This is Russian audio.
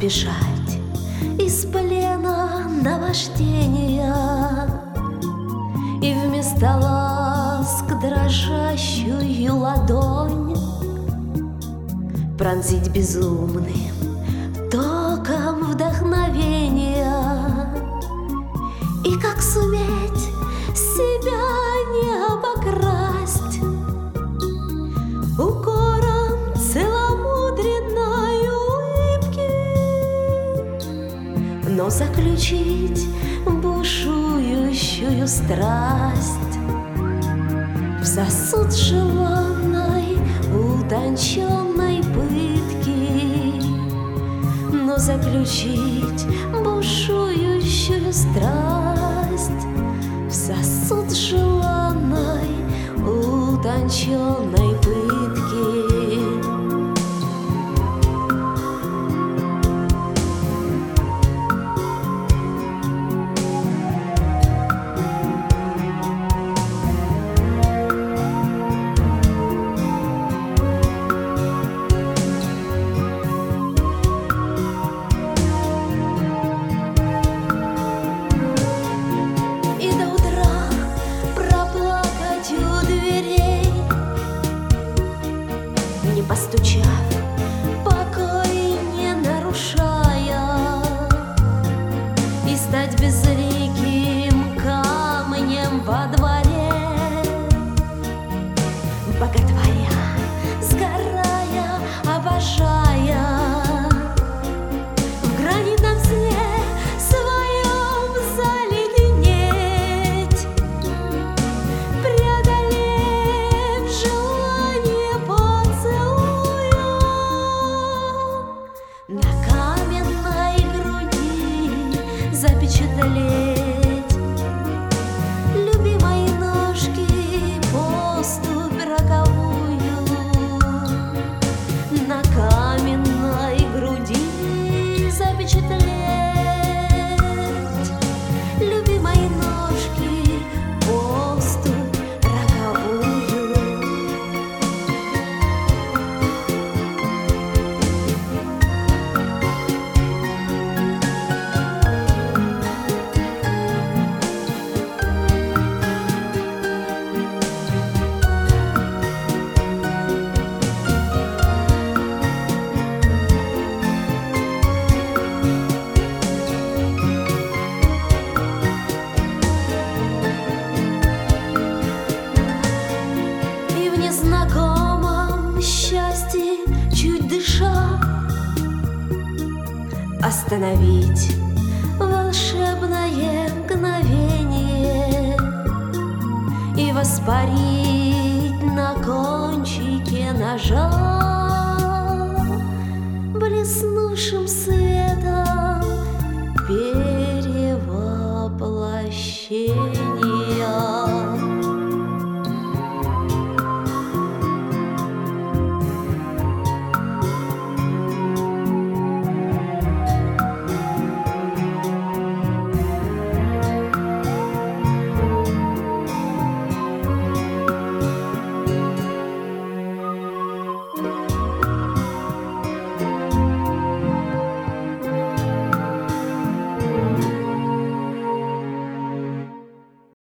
бежать из плена наваждения и вместо ласк дрожащую ладонь пронзить безумным током вдохновения. И как суметь себя не обокрасть укором целомудренной улыбки, но заключить бушующую страсть в сосуд желанной утонченной пытки, но заключить бушующую страсть в сосуд желанной утонченной пытки. Постучав, покой не нарушая, и стать безликим камнем во дворе, боготворя, сгорая, обожая, в гранитном сне своем заледенеть, преодолев желание на каменной груди запечатлеть любимой ножки поступь роковую. На каменной груди запечатлеть любимой ножки поступь роковую. Знакомом счастье, чуть дыша, остановить волшебное мгновение и воспарить на кончике ножа блеснувшим